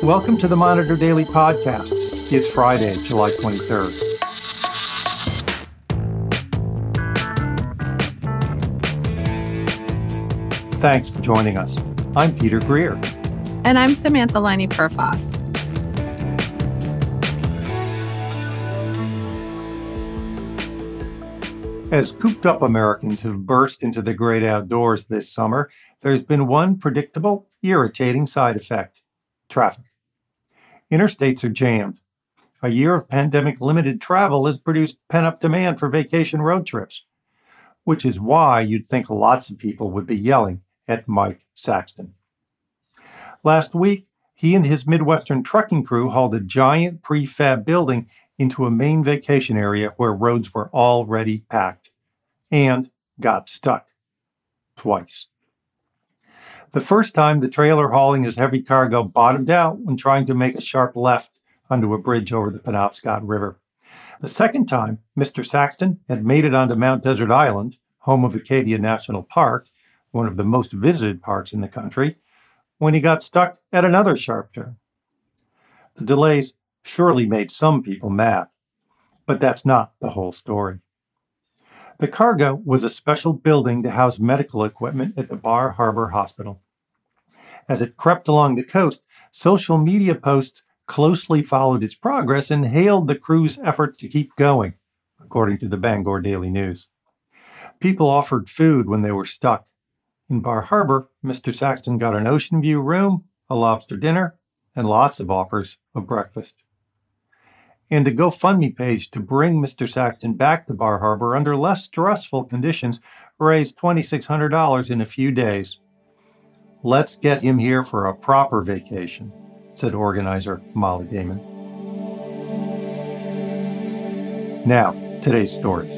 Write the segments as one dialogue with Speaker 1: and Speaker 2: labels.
Speaker 1: Welcome to the Monitor Daily Podcast. It's Friday, July 23rd. Thanks for joining us. I'm Peter Greer.
Speaker 2: And I'm Samantha Liney-Purfas.
Speaker 1: As cooped-up Americans have burst into the great outdoors this summer, there's been one predictable, irritating side effect: traffic. Interstates are jammed. A year of pandemic-limited travel has produced pent-up demand for vacation road trips, which is why you'd think lots of people would be yelling at Mike Saxton. Last week, he and his Midwestern trucking crew hauled a giant prefab building into a main vacation area where roads were already packed, and got stuck. Twice. The first time, the trailer hauling his heavy cargo bottomed out when trying to make a sharp left onto a bridge over the Penobscot River. The second time, Mr. Saxton had made it onto Mount Desert Island, home of Acadia National Park, one of the most visited parks in the country, when he got stuck at another sharp turn. The delays surely made some people mad, but that's not the whole story. The cargo was a special building to house medical equipment at the Bar Harbor Hospital. As it crept along the coast, social media posts closely followed its progress and hailed the crew's efforts to keep going, according to the Bangor Daily News. People offered food when they were stuck. In Bar Harbor, Mr. Saxton got an ocean view room, a lobster dinner, and lots of offers of breakfast. And a GoFundMe page to bring Mr. Saxton back to Bar Harbor under less stressful conditions raised $2,600 in a few days. Let's get him here for a proper vacation, said organizer Molly Damon. Now, today's stories.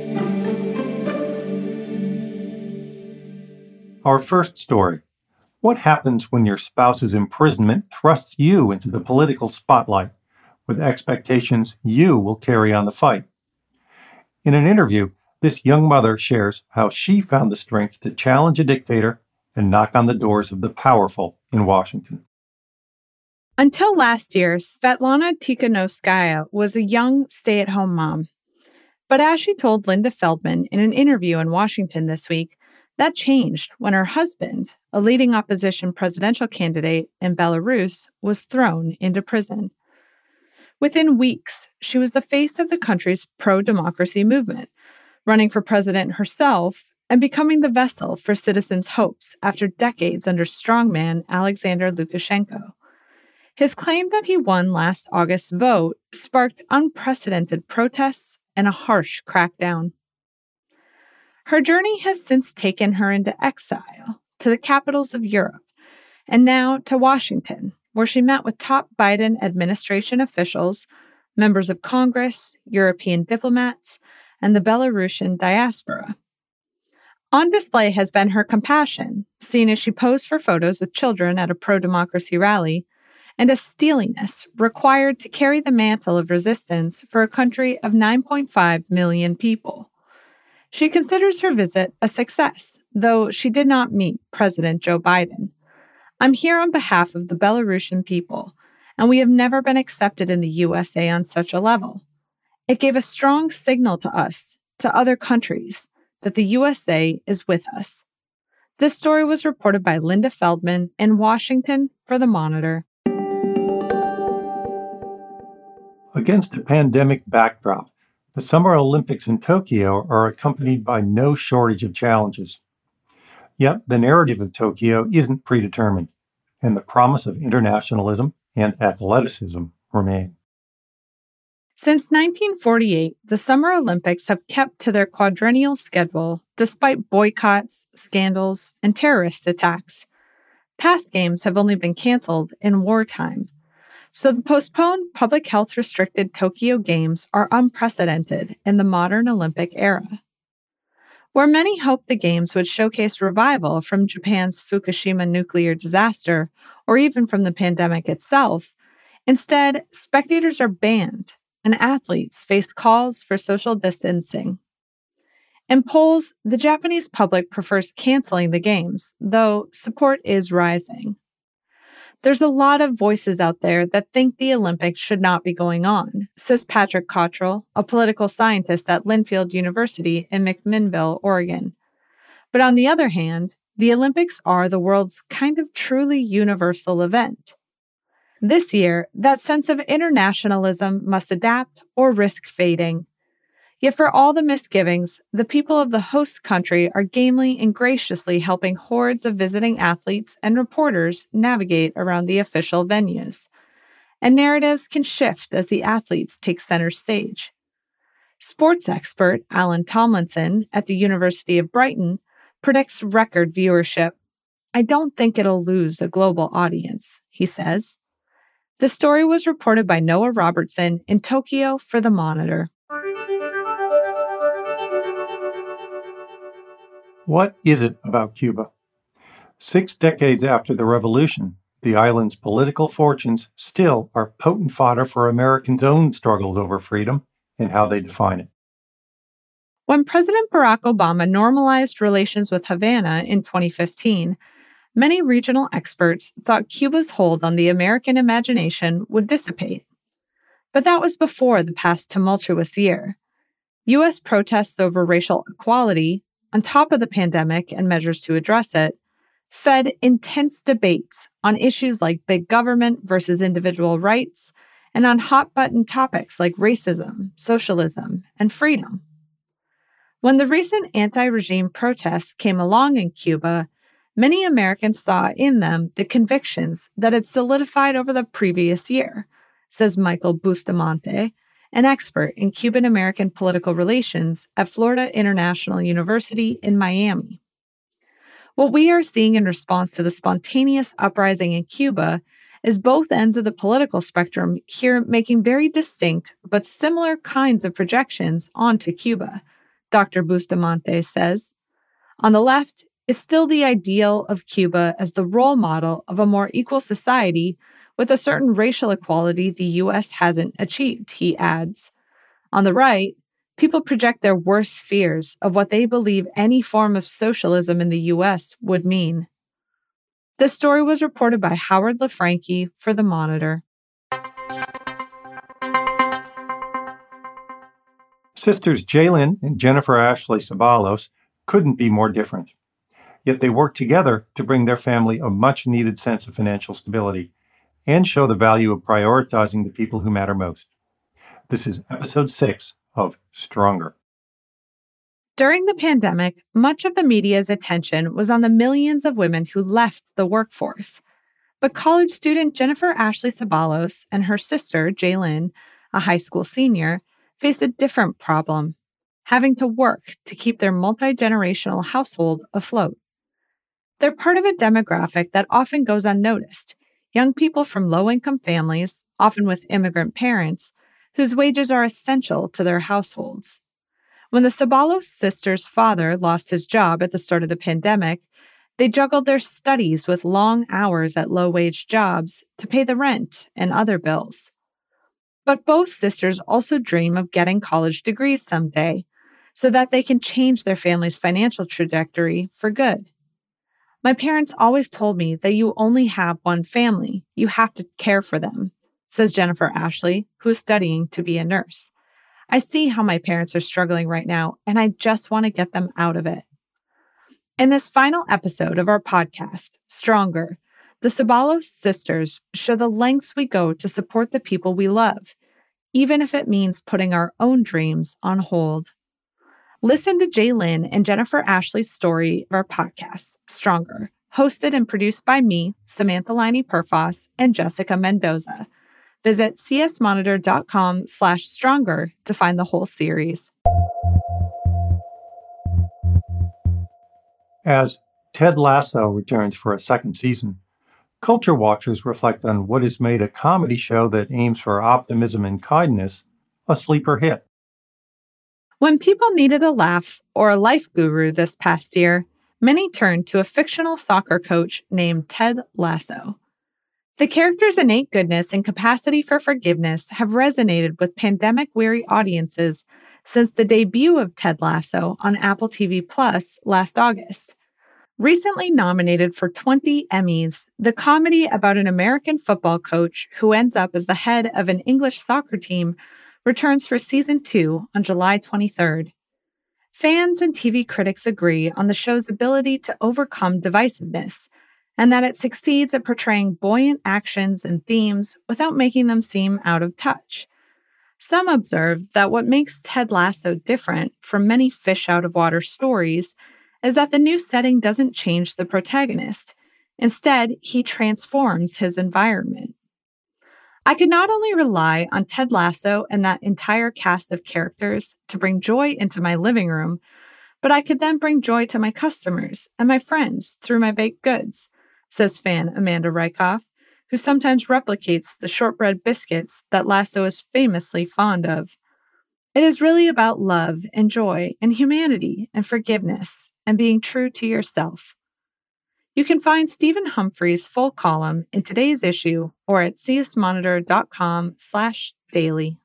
Speaker 1: Our first story: what happens when your spouse's imprisonment thrusts you into the political spotlight, with expectations you will carry on the fight? In an interview, this young mother shares how she found the strength to challenge a dictator and knock on the doors of the powerful in Washington.
Speaker 2: Until last year, Svetlana Tikhanovskaya was a young stay-at-home mom. But as she told Linda Feldman in an interview in Washington this week, that changed when her husband, a leading opposition presidential candidate in Belarus, was thrown into prison. Within weeks, she was the face of the country's pro-democracy movement, running for president herself and becoming the vessel for citizens' hopes after decades under strongman Alexander Lukashenko. His claim that he won last August's vote sparked unprecedented protests and a harsh crackdown. Her journey has since taken her into exile, to the capitals of Europe, and now to Washington, where she met with top Biden administration officials, members of Congress, European diplomats, and the Belarusian diaspora. On display has been her compassion, seen as she posed for photos with children at a pro-democracy rally, and a steeliness required to carry the mantle of resistance for a country of 9.5 million people. She considers her visit a success, though she did not meet President Joe Biden. "I'm here on behalf of the Belarusian people, and we have never been accepted in the USA on such a level. It gave a strong signal to us, to other countries, that the USA is with us." This story was reported by Linda Feldman in Washington for The Monitor.
Speaker 1: Against a pandemic backdrop, the Summer Olympics in Tokyo are accompanied by no shortage of challenges. Yet the narrative of Tokyo isn't predetermined, and the promise of internationalism and athleticism remain.
Speaker 2: Since 1948, the Summer Olympics have kept to their quadrennial schedule despite boycotts, scandals, and terrorist attacks. Past games have only been canceled in wartime. So the postponed public health restricted Tokyo Games are unprecedented in the modern Olympic era. Where many hoped the Games would showcase revival from Japan's Fukushima nuclear disaster, or even from the pandemic itself, instead, spectators are banned and athletes face calls for social distancing. In polls, the Japanese public prefers canceling the Games, though support is rising. There's a lot of voices out there that think the Olympics should not be going on, says Patrick Cottrell, a political scientist at Linfield University in McMinnville, Oregon. But on the other hand, the Olympics are the world's kind of truly universal event. This year, that sense of internationalism must adapt or risk fading. Yet for all the misgivings, the people of the host country are gamely and graciously helping hordes of visiting athletes and reporters navigate around the official venues. And narratives can shift as the athletes take center stage. Sports expert Alan Tomlinson at the University of Brighton predicts record viewership. "I don't think it'll lose a global audience," he says. The story was reported by Noah Robertson in Tokyo for The Monitor.
Speaker 1: What is it about Cuba? 6 decades after the revolution, the island's political fortunes still are potent fodder for Americans' own struggles over freedom and how they define it.
Speaker 2: When President Barack Obama normalized relations with Havana in 2015, many regional experts thought Cuba's hold on the American imagination would dissipate. But that was before the past tumultuous year. U.S. protests over racial equality, on top of the pandemic and measures to address it, fed intense debates on issues like big government versus individual rights, and on hot-button topics like racism, socialism, and freedom. When the recent anti-regime protests came along in Cuba, many Americans saw in them the convictions that had solidified over the previous year, says Michael Bustamante, an expert in Cuban-American political relations at Florida International University in Miami. What we are seeing in response to the spontaneous uprising in Cuba is both ends of the political spectrum here making very distinct but similar kinds of projections onto Cuba, Dr. Bustamante says. On the left is still the ideal of Cuba as the role model of a more equal society with a certain racial equality the U.S. hasn't achieved, he adds. On the right, people project their worst fears of what they believe any form of socialism in the U.S. would mean. This story was reported by Howard LaFranchi for The Monitor.
Speaker 1: Sisters Jaylyn and Jennifer Ashley Ceballos couldn't be more different. Yet they work together to bring their family a much-needed sense of financial stability and show the value of prioritizing the people who matter most. This is episode 6 of Stronger.
Speaker 2: During the pandemic, much of the media's attention was on the millions of women who left the workforce. But college student Jennifer Ashley Ceballos and her sister, Jaylyn, a high school senior, faced a different problem, having to work to keep their multi-generational household afloat. They're part of a demographic that often goes unnoticed, young people from low-income families, often with immigrant parents, whose wages are essential to their households. When the Ceballos sisters' father lost his job at the start of the pandemic, they juggled their studies with long hours at low-wage jobs to pay the rent and other bills. But both sisters also dream of getting college degrees someday, so that they can change their family's financial trajectory for good. "My parents always told me that you only have one family. You have to care for them," says Jennifer Ashley, who is studying to be a nurse. "I see how my parents are struggling right now, and I just want to get them out of it." In this final episode of our podcast, Stronger, the Ceballos sisters show the lengths we go to support the people we love, even if it means putting our own dreams on hold. Listen to Jaylyn and Jennifer Ashley's story of our podcast, Stronger, hosted and produced by me, Samantha Liney-Perfos, and Jessica Mendoza. Visit csmonitor.com/stronger to find the whole series.
Speaker 1: As Ted Lasso returns for a second season, culture watchers reflect on what has made a comedy show that aims for optimism and kindness a sleeper hit.
Speaker 2: When people needed a laugh or a life guru this past year, many turned to a fictional soccer coach named Ted Lasso. The character's innate goodness and capacity for forgiveness have resonated with pandemic-weary audiences since the debut of Ted Lasso on Apple TV Plus last August. Recently nominated for 20 Emmys, the comedy about an American football coach who ends up as the head of an English soccer team returns for season 2 on July 23rd. Fans and TV critics agree on the show's ability to overcome divisiveness and that it succeeds at portraying buoyant actions and themes without making them seem out of touch. Some observe that what makes Ted Lasso different from many fish-out-of-water stories is that the new setting doesn't change the protagonist. Instead, he transforms his environment. I could not only rely on Ted Lasso and that entire cast of characters to bring joy into my living room, but I could then bring joy to my customers and my friends through my baked goods, says fan Amanda Rykoff, who sometimes replicates the shortbread biscuits that Lasso is famously fond of. It is really about love and joy and humanity and forgiveness and being true to yourself. You can find Stephen Humphrey's full column in today's issue or at csmonitor.com/daily.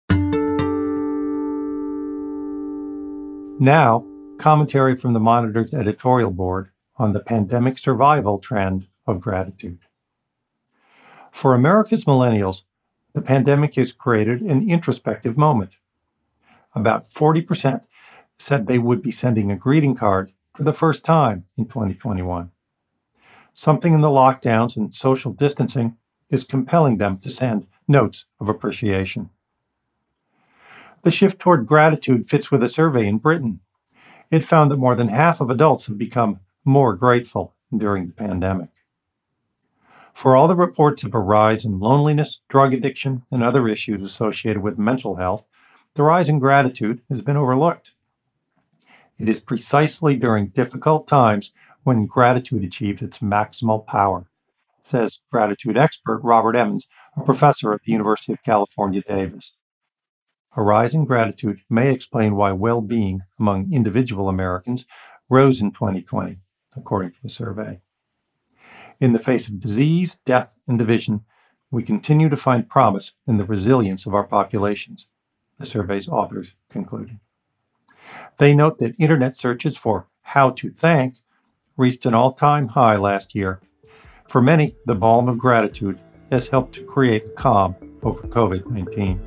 Speaker 1: Now, commentary from the Monitor's editorial board on the pandemic survival trend of gratitude. For America's millennials, the pandemic has created an introspective moment. About 40% said they would be sending a greeting card for the first time in 2021. Something in the lockdowns and social distancing is compelling them to send notes of appreciation. The shift toward gratitude fits with a survey in Britain. It found that more than half of adults have become more grateful during the pandemic. For all the reports of a rise in loneliness, drug addiction, and other issues associated with mental health, the rise in gratitude has been overlooked. It is precisely during difficult times when gratitude achieves its maximal power, says gratitude expert Robert Emmons, a professor at the University of California, Davis. A rise in gratitude may explain why well-being among individual Americans rose in 2020, according to the survey. In the face of disease, death, and division, we continue to find promise in the resilience of our populations, the survey's authors concluded. They note that internet searches for how to thank reached an all-time high last year. For many, the balm of gratitude has helped to create a calm over COVID-19.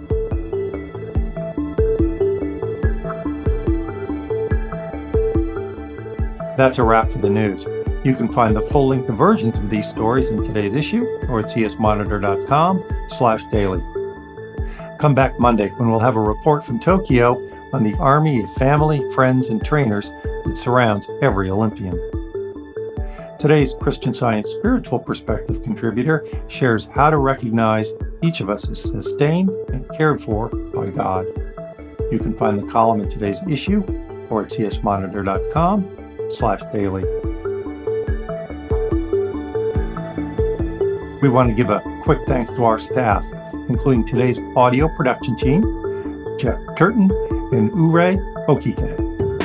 Speaker 1: That's a wrap for the news. You can find the full-length versions of these stories in today's issue or at csmonitor.com/daily. Come back Monday when we'll have a report from Tokyo on the army of family, friends, and trainers that surrounds every Olympian. Today's Christian Science Spiritual Perspective contributor shares how to recognize each of us as sustained and cared for by God. You can find the column in today's issue or at csmonitor.com/daily. We want to give a quick thanks to our staff, including today's audio production team, Jeff Turton and Ure Okike.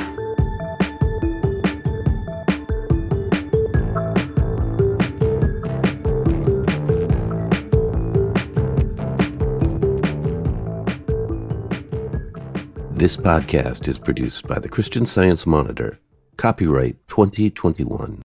Speaker 3: This podcast is produced by the Christian Science Monitor. Copyright 2021.